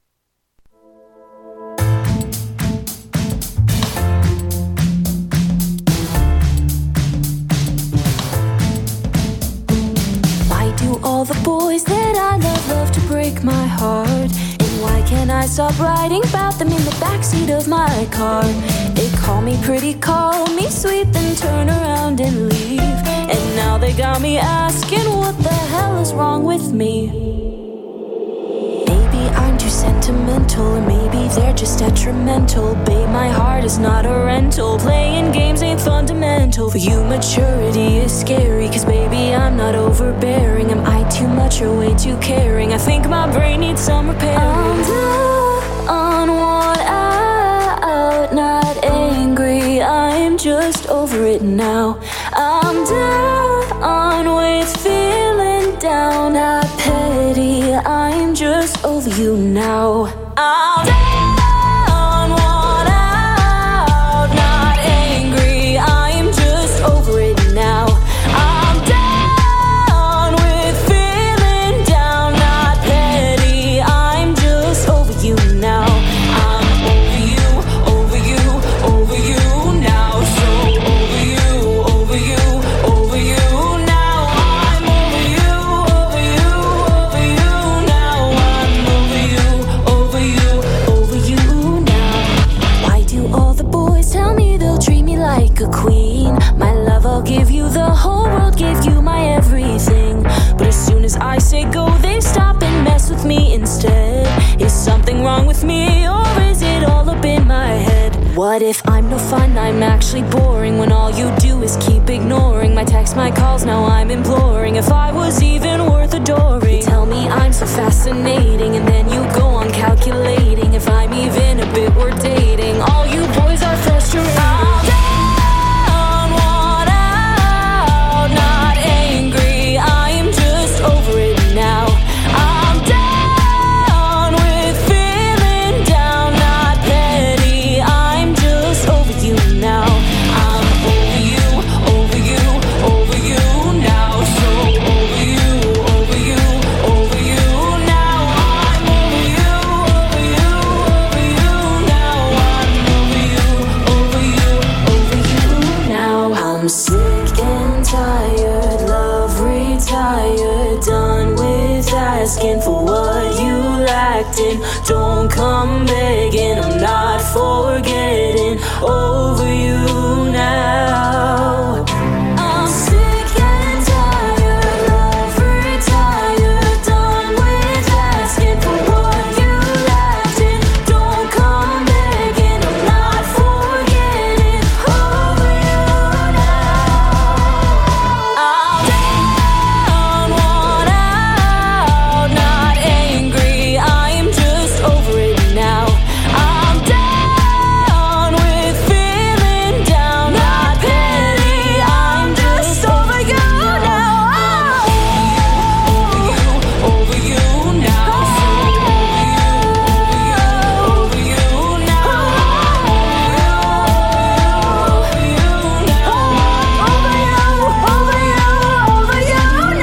All the boys that I love love to break my heart. And why can't I stop writing about them in the backseat of my car? They call me pretty, call me sweet, then turn around and leave. And now they got me asking what the hell is wrong with me. Maybe I'm too sentimental, or maybe they're just detrimental. Babe, my heart is not a rental. Playing games ain't fundamental. For you, maturity is scary, cause baby, I'm not overbearing. Am I too much or way too caring? I think my brain needs some repairing. I'm down, worn out, not angry, I'm just over it now. I'm down with feeling down, not petty, I'm just over you now. I'm down, worn out, not angry, I'm just over it now. I'm down with feeling down, not petty, I'm just over you now. I'm over you, over you, over you now. So over you, over you, over you now. I'm over you, over you, over you now. I'm over you, over you, over you now. Why do all the boys tell me they'll treat me like a queen? My love, I'll give you, the whole world gave you my everything. But as soon as I say go, they stop and mess with me instead. Is something wrong with me, or is it all up in my head? What if I'm no fun, I'm actually boring, when all you do is keep ignoring my texts, my calls, now I'm imploring if I was even worth adoring. You tell me I'm so fascinating, and then you go on calculating if I'm even a bit worth dating. All you boys are frustrating. I'm down, worn out, not angry, I'm just over it now. I'm down with feeling down, not petty, I'm just over you now. I'm over you, over you, over you now. So over you, over you, over you now. I'm over you, over you, over you now. I'm over you, over you, over you now. I'm sick and tired, love retired, done with asking for what you lacked in. Don't come begging, I'm not forgetting. Over you now. I'm sick and tired, love retired, done with asking for what you lacked in. Don't come begging, I'm not forgetting. Over you now. I'm down, worn out, not angry, I'm just over it now. I'm down with feeling down, not petty, I'm just over you now. Over you, over you now. So over you, over you, over you now. Over you now. Over you, over you, over you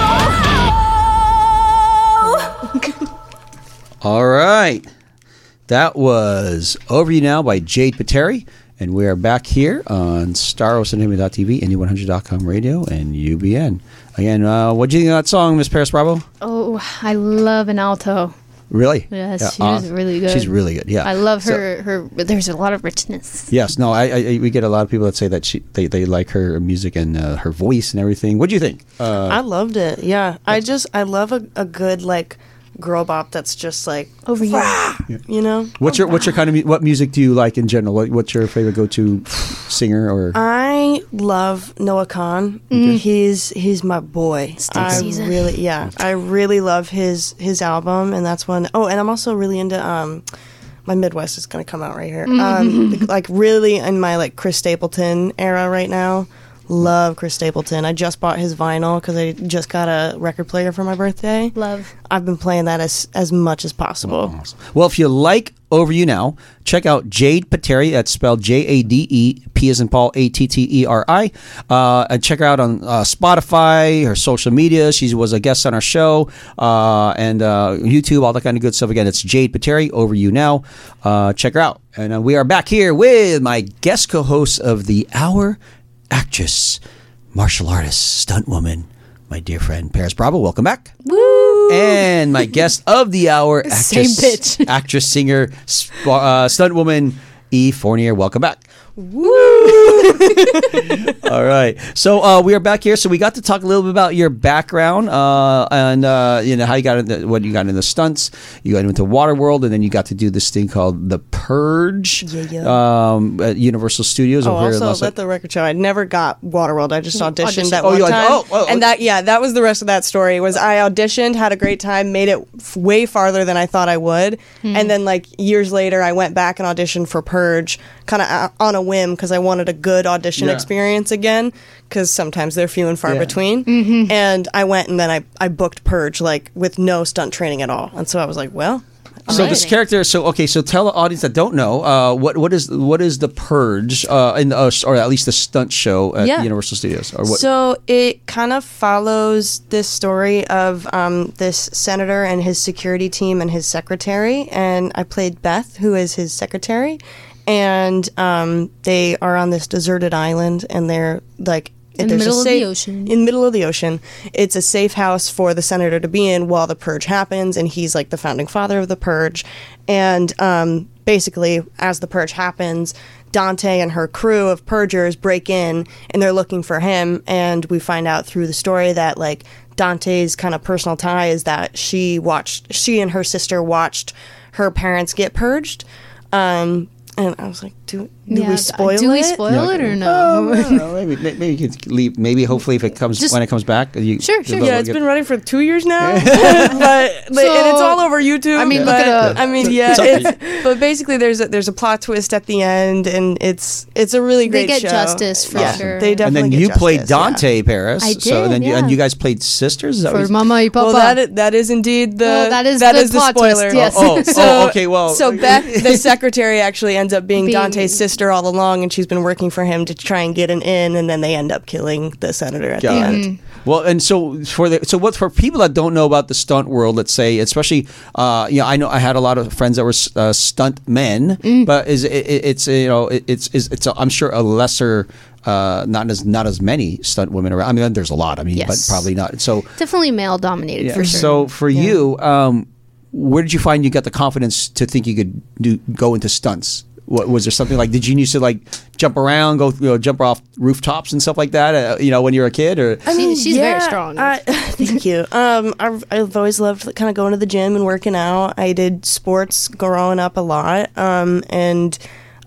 now. All right. That was Over You Now by Jade Pateri. And we are back here on Staros Entertainment dot T V, Indie one hundred dot com radio, and U B N. Again, uh, what do you think of that song, Miss Paris Bravo? Oh, I love an alto. Really? Yes, Yeah, she's uh, really good. She's really good, yeah. I love So- her. her. There's a lot of richness. Yes, no, I, I we get a lot of people that say that she they, they like her music and uh, her voice and everything. What do you think? Uh, I loved it. Yeah, I just I love a, a good like girl bop that's just like Over you. you know. what's your what's your kind of mu- what music do you like in general? What, what's your favorite go to singer or? I love Noah Khan. He's he's my boy. Stick I season. really yeah. I really love his his album, and that's one oh and I'm also really into um my Midwest is gonna come out right here. Um like really in my like Chris Stapleton era right now. Love Chris Stapleton. I just bought his vinyl because I just got a record player for my birthday. Love. I've been playing that as as much as possible. Well, if you like Over You Now, check out Jade Pateri. That's spelled J A D E, P as in Paul, A T T E R I. Uh, and check her out on uh, Spotify, her social media. She was a guest on our show, uh, and uh, YouTube, all that kind of good stuff. Again, it's Jade Pateri, Over You Now. Uh, check her out. And uh, we are back here with my guest co-host of the hour, actress, martial artist, stunt woman, my dear friend Paris Bravo. Welcome back. Woo! And my guest of the hour, actress, Same bitch. actress, singer, sp- uh, stunt woman, Eve Fournier. Welcome back. Woo! All right. So uh, we are back here. So we got to talk a little bit about your background uh, and uh, you know how you got into what you got into stunts. You got into Waterworld, and then you got to do this thing called The Purge. Yeah, yeah. Um, at Universal Studios. Oh, over here in also Los- let the record show. I never got Waterworld. I just auditioned Auditioned. that Oh, one you- time, oh, oh, and that yeah, that was the rest of that story. Was I auditioned, had a great time, made it f- way farther than I thought I would, and then like years later, I went back and auditioned for Purge, kind of on a whim because I wanted a good audition Yeah. experience again. Because sometimes they're few and far Yeah. between. Mm-hmm. And I went and then I I booked Purge like with no stunt training at all, and so I was like, well. So alright. this character, so okay, so tell the audience that don't know, uh, what what is what is the Purge, uh, in the, uh, or at least the stunt show at Yeah. Universal Studios, or what? So it kind of follows this story of um, this senator and his security team and his secretary, and I played Beth, who is his secretary, and um, they are on this deserted island, and they're like. In the there's a middle of the safe- ocean. In the middle of the ocean. It's a safe house for the senator to be in while the purge happens, and he's like the founding father of the purge. And um, basically, as the purge happens, Dante and her crew of purgers break in, and they're looking for him. And we find out through the story that like Dante's kind of personal tie is that she watched, she and her sister watched her parents get purged. Um, and I was like, do, do Yeah, we spoil do it? we spoil it or no? I don't know, maybe maybe you could leave. Maybe hopefully if it comes Just- when it comes back, you, Sure, sure. you'll Yeah, it's get- been running for two years now, but like, and it's all over YouTube. I mean, look but, it up. I mean, yeah, It's okay. it's, but basically, there's a, there's a plot twist at the end, and it's it's a really They great get show. justice for yeah, sure. They And definitely then you get played justice, yeah. Dante Paris. I So did, then you, and yeah. you guys played sisters. Is that what For you- Mama and Papa. Well, that is, that is indeed the Oh, that is that the is the plot twist, spoiler. yes. Oh, oh, So- okay. Well, So Beth, the secretary, actually ends up being, Being- Dante's sister all along, and she's been working for him to try and get an in, and then they end up killing the senator at Got the it. end. Mm-hmm. Well, and so for the so what for people that don't know about the stunt world, let's say, especially, uh, you know, I know I had a lot of friends that were uh, stunt men, Mm. but is it, it, it's you know it, it's it's it's a, I'm sure a lesser. Uh, not as not as many stunt women around. I mean, there's a lot. I mean, Yes. but probably not. So, Definitely male dominated for sure. so for you, um, where did you find you got the confidence to think you could do go into stunts? What was there something like? Did you used to like jump around, go you know, jump off rooftops and stuff like that? Uh, you know, when you were a kid, or I mean, she's very strong. I, thank you. Um, I've, I've always loved kind of going to the gym and working out. I did sports growing up a lot, um, and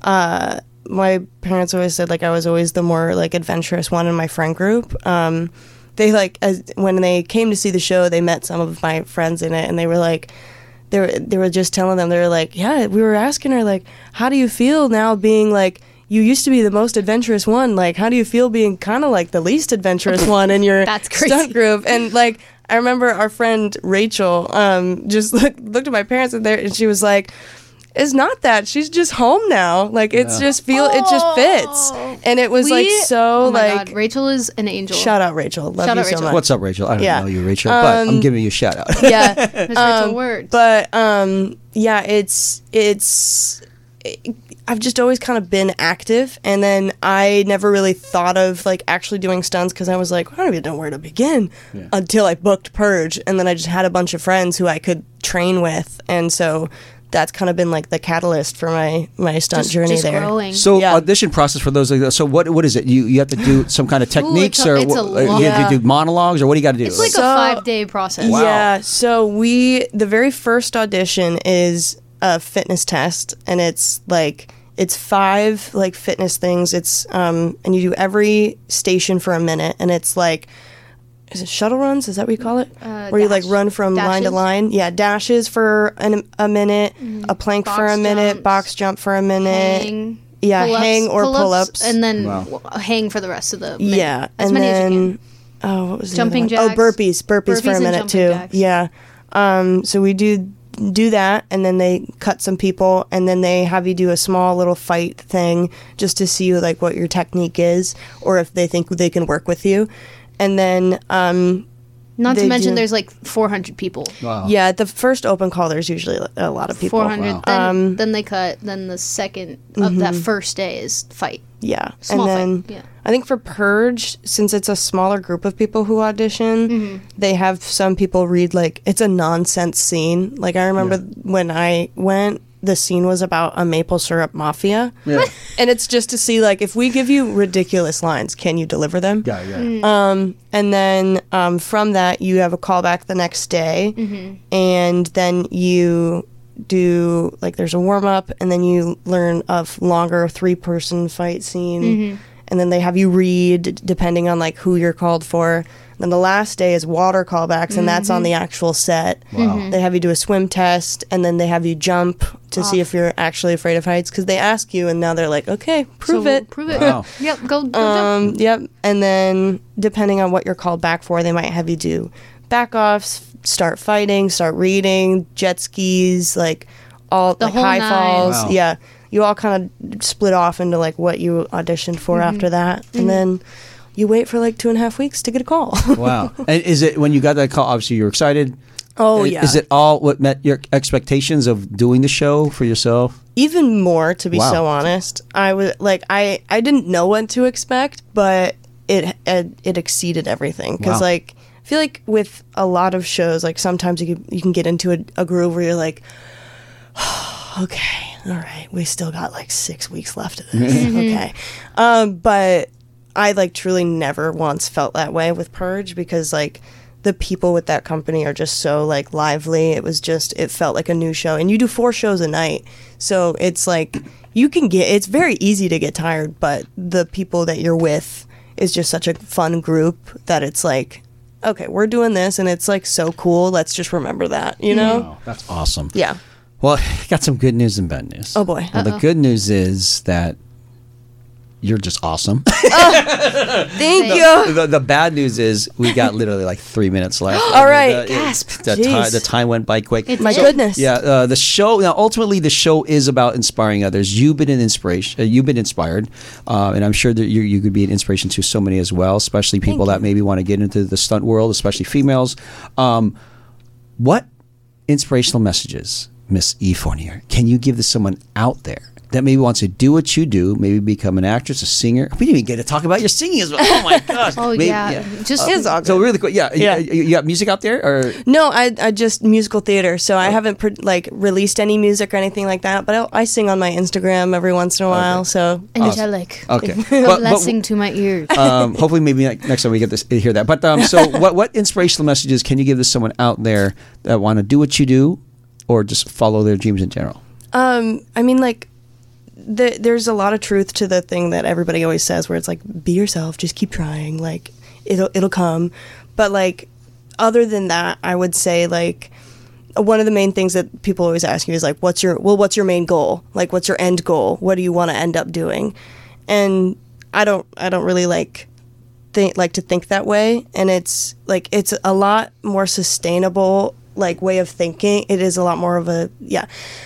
uh, my parents always said like I was always the more like adventurous one in my friend group. Um, they like as when they came to see the show, they met some of my friends in it, and they were like. They were, they were just telling them, they were like, yeah, we were asking her, like, how do you feel now being, like, you used to be the most adventurous one. Like, how do you feel being kind of, like, the least adventurous one in your That's crazy. stunt group? And, like, I remember our friend Rachel um, just look, looked at my parents and, there, and she was like, it's not that. She's just home now. Like, it's just feel, it just fits. And it was, We- like, so, oh my like, God, Rachel is an angel. shout out, Rachel. Love Shout you out, so Rachel. much. what's up, Rachel? I don't Yeah. know you, Rachel, but I'm Um, giving you a shout out. Yeah. Miss Rachel Um, words. But um, yeah, it's it's. It, I've just always kind of been active, and then I never really thought of like actually doing stunts because I was like, I don't even know where to begin until I booked Purge, and then I just had a bunch of friends who I could train with, and so that's kind of been like the catalyst for my my stunt just, journey just there. growing. So Yeah. audition process for those. Like, so what what is it? You you have to do some kind of techniques, it's a- or it's a what- lot. you have to do monologues, or what do you got to do? it's like So- a five day process. Wow. Yeah, so we the very first audition is a fitness test, and it's like it's five like fitness things. It's um and you do every station for a minute, and it's like is it shuttle runs? Is that what you call it? Uh, Where you like dash- run from line to dashes? line? Yeah, dashes for an, a minute, a plank for Box a minute, jumps, box jump for a minute, hang. Yeah, pull-ups, hang or pull-ups, pull-ups. and then Wow. w- hang for the rest of the minute. Yeah, as and many then as you can. oh, what was the Jumping other one? jacks. Oh, burpees, burpees, for Burpees a and minute jumping too. jacks. Yeah, um, so we do do that, and then they cut some people, and then they have you do a small little fight thing just to see like what your technique is, or if they think they can work with you, and then. Um, Not to they mention, do- there's like four hundred people. Wow. Yeah, at the first open call, there's usually a lot of people. four hundred. Wow. Then, Um, then they cut. Then the second of that first day is fight. Yeah, Small and then fight, yeah. I think for Purge, since it's a smaller group of people who audition, Mm-hmm. they have some people read like it's a nonsense scene. Like I remember when I went, the scene was about a maple syrup mafia, Yeah. and it's just to see like if we give you ridiculous lines, can you deliver them? Yeah, yeah. Mm. Um, and then um, from that, you have a callback the next day, Mm-hmm. and then you do like there's a warm up, and then you learn a f- longer three person fight scene, Mm-hmm. and then they have you read depending on like who you're called for. Then the last day is water callbacks, and that's on the actual set. Wow. They have you do a swim test, and then they have you jump to see if you're actually afraid of heights because they ask you, and now they're like, okay, prove So, it. Prove it. Wow. Yep. Go. go jump. Um, yep. And then depending on what you're called back for, they might have you do back offs, start fighting, start reading, jet skis, like all The like whole high nine. falls. Wow. Yeah. You all kind of split off into like what you auditioned for Mm-hmm. after that. And then you wait for like two and a half weeks to get a call. Wow. And is it when you got that call? Obviously, you're excited. Oh, I- yeah. Is it all what met your expectations of doing the show for yourself? Even more, to be Wow. so honest. I was like, I, I didn't know what to expect, but it it, it exceeded everything. Because Wow. like, I feel like with a lot of shows, like sometimes you can, you can get into a, a groove where you're like, okay, all right, we still got like six weeks left of this. Okay, um, but I like truly never once felt that way with Purge because like the people with that company are just so like lively. It was just it felt like a new show, and you do four shows a night, so it's like you can get. It's very easy to get tired, but the people that you're with is just such a fun group that it's like, okay, we're doing this, and it's like so cool. Let's just remember that, you know? Wow, that's awesome. Yeah. Well, got some good news and bad news. Oh boy. Well, the good news is that you're just awesome. Thank you. the, the bad news is we got literally like three minutes left. All right. The, it- Gasp. the, Jeez. time, the time went by quick. It My did. goodness. Yeah, uh, the show. Now, ultimately, the show is about inspiring others. You've been an inspiration. Uh, you've been inspired, uh, and I'm sure that you, you could be an inspiration to so many as well, especially people that maybe want to get into the stunt world, especially females. Um, what inspirational messages, Miss E. Fournier, can you give to someone out there that maybe wants to do what you do, maybe become an actress, a singer? We didn't even get to talk about your singing as well. Oh my gosh! Oh Maybe- yeah. Just It's all good. So really quick, yeah, Yeah. You, you got music out there, or No, I, I just musical theater, so I haven't pro- like released any music or anything like that. But I, I sing on my Instagram every once in a while. So angelic. okay? A But- but- blessing to my ears. um, hopefully, maybe like next time we get this, hear that. But um, so, what what inspirational messages can you give to someone out there that want to do what you do, or just follow their dreams in general? Um, I mean, like, the, there's a lot of truth to the thing that everybody always says, where it's like, be yourself, just keep trying, like, it'll it'll come. But like, other than that, I would say like, one of the main things that people always ask you is like, what's your well, what's your main goal? Like, what's your end goal? What do you want to end up doing? And I don't, I don't really like. Think, like to think that way, and it's like it's a lot more sustainable like way of thinking. It is a lot more of a yeah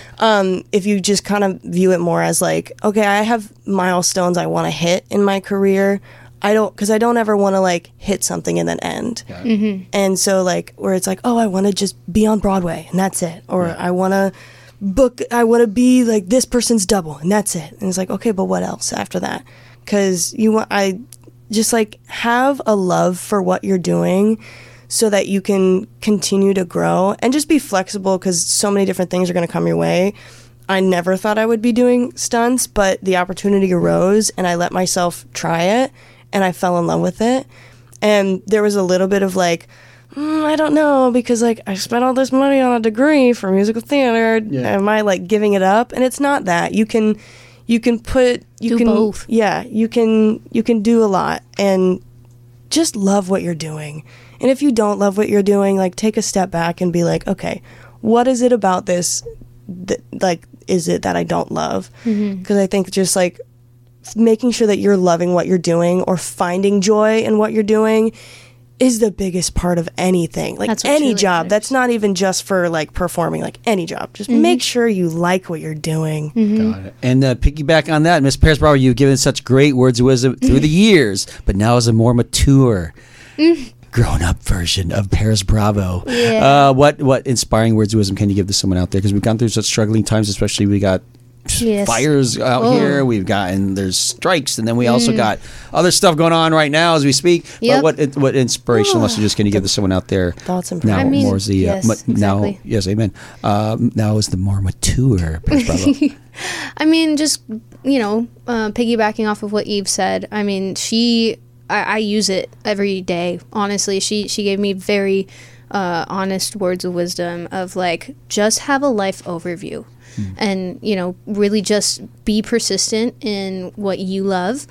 um if you just kind of view it more as like, okay, I have milestones I want to hit in my career. I don't because I don't ever want to like hit something and then end. Mm-hmm. And so like where it's like, oh, I want to just be on Broadway and that's it, or I want to book I want to be like this person's double and that's it. And it's like, okay, but what else after that? Because you want I just like have a love for what you're doing so that you can continue to grow and just be flexible, because so many different things are going to come your way. I never thought I would be doing stunts, but the opportunity arose and I let myself try it and I fell in love with it. And there was a little bit of like, mm, I don't know, because like I spent all this money on a degree for musical theater. Yeah. Am I like giving it up? And it's not that. You can you can put you Do can both. yeah, you can you can do a lot and just love what you're doing. And if you don't love what you're doing, like take a step back and be like, okay, what is it about this that like is it that I don't love? Because I think just like making sure that you're loving what you're doing or finding joy in what you're doing is the biggest part of anything. Like That's what any truly job. matters. That's not even just for like performing, like any job. Just make sure you like what you're doing. Got it. And uh, piggyback on that, Miss Paris Bravo, you've given such great words of wisdom through the years, but now as a more mature, grown-up version of Paris Bravo. Yeah. Uh, what what inspiring words of wisdom can you give to someone out there? Because we've gone through such struggling times, especially we got Yes. fires out Oh. here. We've gotten there's strikes, and then we also got other stuff going on right now as we speak. Yep. But what what inspirational messages can you give to someone out there? Thoughts and now prayers. I mean, more is the yes, uh, ma- now exactly. yes, amen. Um, now is the more mature Paris Bravo. I mean, just, you know, uh, piggybacking off of what Eve said, I mean, she, I, I use it every day, honestly. She, she gave me very uh, honest words of wisdom of like, just have a life overview. And, you know, really just be persistent in what you love,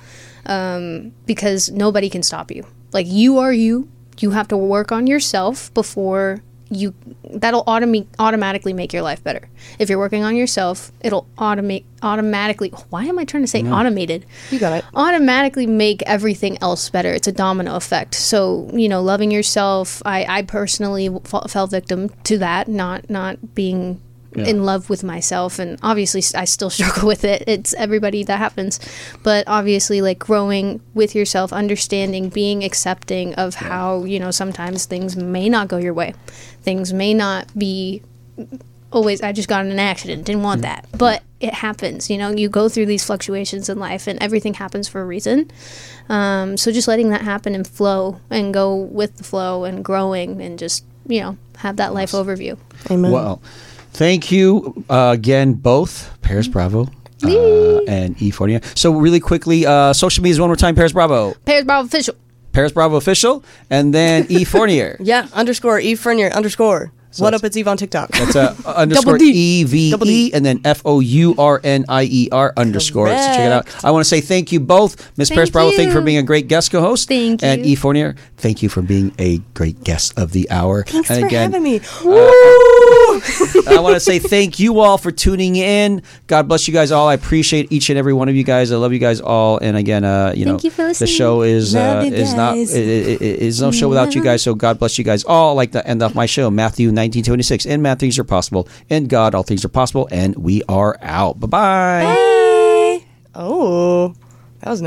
um, because nobody can stop you. Like, you are you. You have to work on yourself before you... That'll automi- automatically make your life better. If you're working on yourself, it'll automate automatically... Why am I trying to say automated? You got it. Automatically make everything else better. It's a domino effect. So, you know, loving yourself, I, I personally f- fell victim to that, not not being... Yeah. in love with myself, and obviously I still struggle with it. It's everybody that happens, but obviously like growing with yourself, understanding, being accepting of how, you know, sometimes things may not go your way, things may not be always, I just got in an accident, didn't want that, but it happens. You know, you go through these fluctuations in life and everything happens for a reason. Um, so just letting that happen and flow and go with the flow and growing and just, you know, have that life overview. Amen. Well, thank you uh, again, both Paris Bravo uh, and E Fournier. So really quickly, uh, social medias one more time. Paris Bravo, Paris Bravo official. Paris Bravo official, and then E Fournier. Yeah, underscore Eve Frenier, underscore. what that's- up, it's Eve on TikTok. That's uh, underscore D. E V Double E D. and then F O U R N I E R underscore. So check it out. Correct. I want to say thank you both, Miss Thank Paris Bravo. Thank you for you. being a great guest co-host. Thank And you. E Fournier, thank you for being a great guest of the hour. Thanks and for again, having me. I want to say thank you all for tuning in. God bless you guys all. I appreciate each and every one of you guys. I love you guys all. And again, uh, you Thank know, you for the listening. show is uh, Love you is not guys. it, it, it is no show without you guys. So God bless you guys all. I like to end off my show, Matthew nineteen twenty-six. In math, things are possible. In God, all things are possible. And we are out. Bye bye. Bye. Oh.